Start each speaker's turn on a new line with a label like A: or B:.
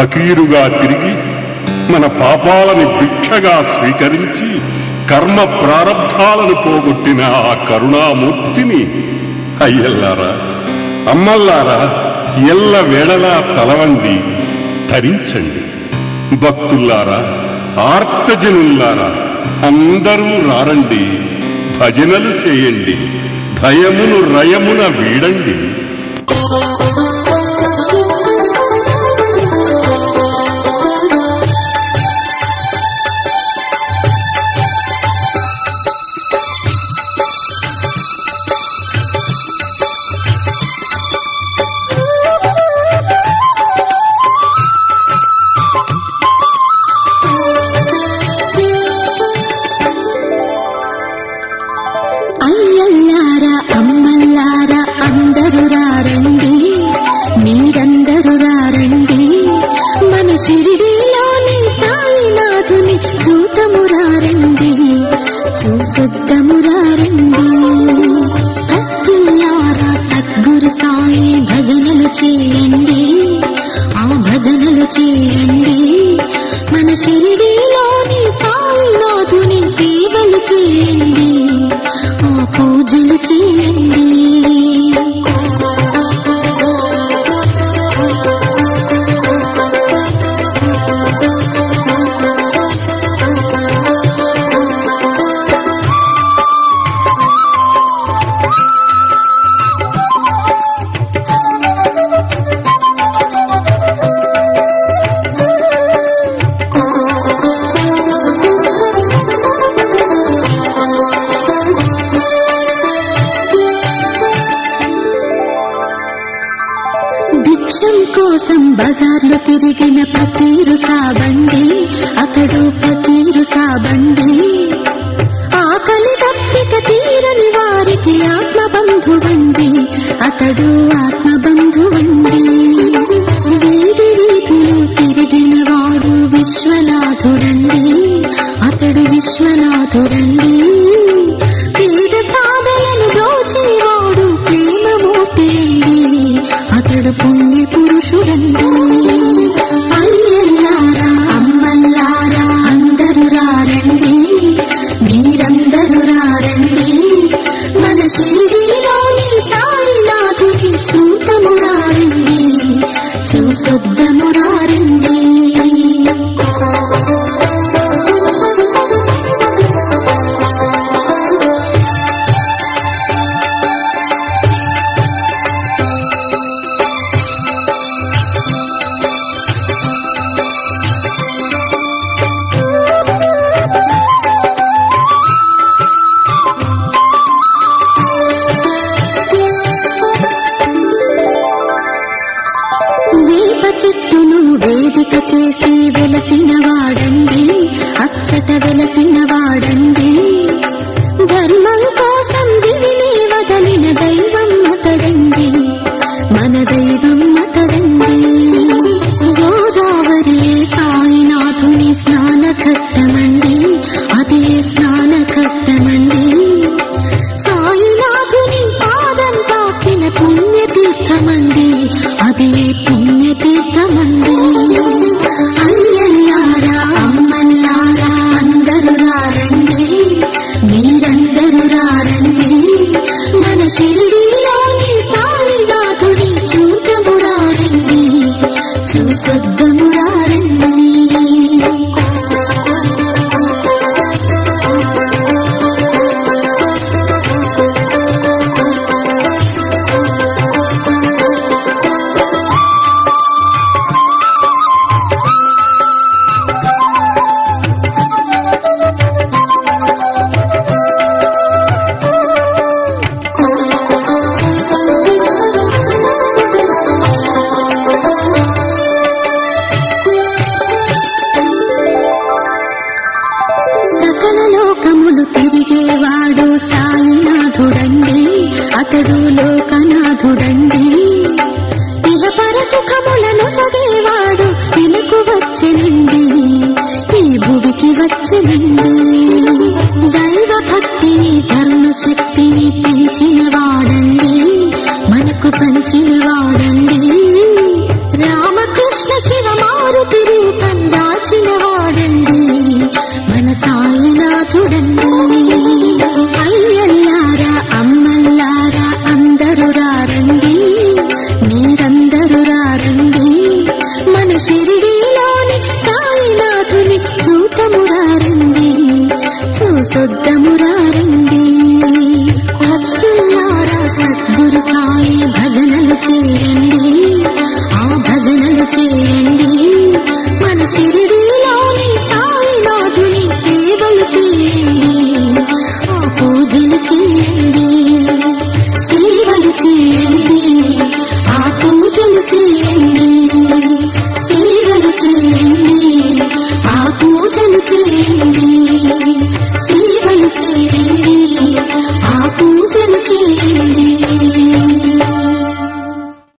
A: ఫకీరుగా తిరిగి మన పాపాలని భిక్షగా స్వీకరించి కర్మ ప్రారబ్ధాలను పోగొట్టిన ఆ కరుణామూర్తిని అయ్యల్లారా, అమ్మల్లారా, ఎల్ల వేళలా తలవండి, ధరించండి. భక్తుల్లారా, ఆర్తజనుల్లారా, అందరూ రారండి, భజనలు చేయండి, భయమును రయమున వీడండి.
B: అయ్యల్లారా, అమ్మల్లారా, అందరూ రారండి, మీరందరూ రారండి, మన షిరిడీలోని సాయినాథుని చూతము రారండి, చూసొద్దము రారండి. భక్తుల్లారా, సద్గురు సాయి భజనలు చేయండి, ఆ భజనలు చేయండి, మన షిరిడీలోని సాయినాథుని సేవలు చేయండి, ఆ పూజలు చేయండి. భిక్షం కోసం బజార్లు తిరిగిన ఫకీరు సాబండి, అతడు ఫకీరు సాబండి, ఆకలి దప్పిక తీరని వారికి ఆత్మబంధువండి, అతడు ఆత్మబంధువండి. వీధి వీధులు తిరిగిన వాడు విశ్వనాథుడండి, అతడు విశ్వనాథుడండి. పేద సాధలను దోచేవాడు ప్రేమమూర్తి అండి, అతడు పుణ్య పురుషుడండి. అయ్యల్లారా, అమ్మల్లారా, అందరూ రారండి, మీరందరూ రారండి, మన షిరిడీలోని సాయినాథుని చూతము రారండి, చూసొద్దము రారండి. వేప చెట్టును వేదిక చేసి వెలసిన వాడండి, అచ్చట వెలసిన వాడండి, ధర్మం కోసం దివిని వదలిన దైవం అతడండి, మన దైవం అతడండి. గోదావరి సాయినాథుని స్నాన ఘట్టమండి, అదే స్నాన ఘట్టమండి, సాయినాథుని పాదం తాకిన పుణ్యతీర్థమండి, అదే పుణ్యతీర్థమండి. అయ్యల్లారా, అమ్మల్లారా, అందరూ రారండి, మీరందరూ రారండి, మన షిరిడీలోని సాయినాథుని చూతము రారండి, చూసొద్దము రారండి. సకల లోకములు తిరిగేవాడు సాయినాథుడండి, అతడు లోకనాథుడండి, ఇహపర సుఖములను సగేవాడు ఇలకు వచ్చెనండి, ఈ భువికి వచ్చెనండి. దైవ భక్తిని ధర్మశక్తిని పెంచిన వాడండి, మనకు పంచిన వాడండి, రామకృష్ణ శివ మారుతి రూపం దాచిన వాడండి మన సాయినాథుడండి. అయ్యల్లారా అమ్మల్లారా అందరూ రారండి, మీరందరూ రారండి, మన షిరిడీలోని సాయినాథుని చూతము రారండి, చూసొద్దము రారండి. భక్తులారా సద్గురు సాయి భజనలు చేయండి, ఆ భజనలు చేయండి.